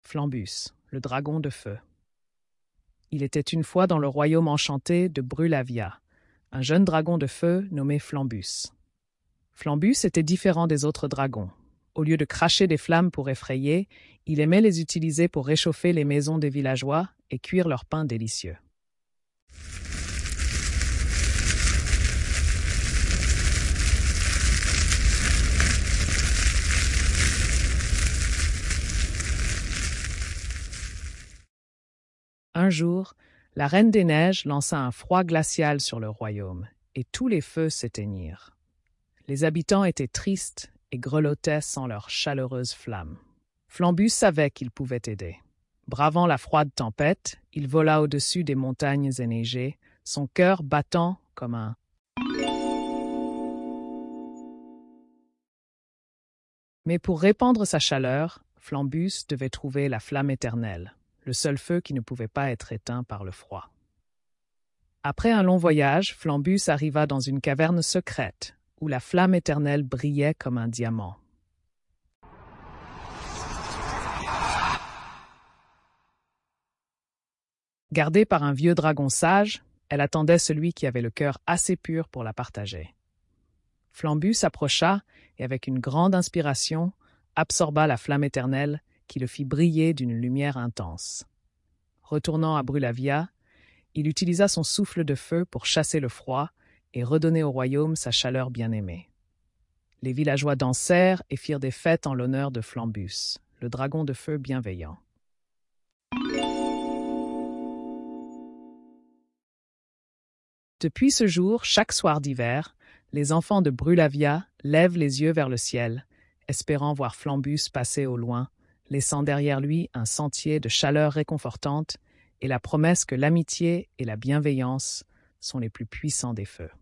Flambus, le dragon de feu. Il était une fois dans le royaume enchanté de Brulavia, un jeune dragon de feu nommé Flambus. Flambus était différent des autres dragons. Au lieu de cracher des flammes pour effrayer, il aimait les utiliser pour réchauffer les maisons des villageois et cuire leur pain délicieux. Un jour, la Reine des Neiges lança un froid glacial sur le royaume, et tous les feux s'éteignirent. Les habitants étaient tristes et grelottaient sans leurs chaleureuses flammes. Flambus savait qu'il pouvait aider. Bravant la froide tempête, il vola au-dessus des montagnes enneigées, son cœur battant comme un... Mais pour répandre sa chaleur, Flambus devait trouver la flamme éternelle, le seul feu qui ne pouvait pas être éteint par le froid. Après un long voyage, Flambus arriva dans une caverne secrète, où la flamme éternelle brillait comme un diamant. Gardée par un vieux dragon sage, elle attendait celui qui avait le cœur assez pur pour la partager. Flambus s'approcha et, avec une grande inspiration, absorba la flamme éternelle qui le fit briller d'une lumière intense. Retournant à Brulavia, il utilisa son souffle de feu pour chasser le froid et redonner au royaume sa chaleur bien-aimée. Les villageois dansèrent et firent des fêtes en l'honneur de Flambus, le dragon de feu bienveillant. Depuis ce jour, chaque soir d'hiver, les enfants de Brulavia lèvent les yeux vers le ciel, espérant voir Flambus passer au loin, laissant derrière lui un sentier de chaleur réconfortante et la promesse que l'amitié et la bienveillance sont les plus puissants des feux.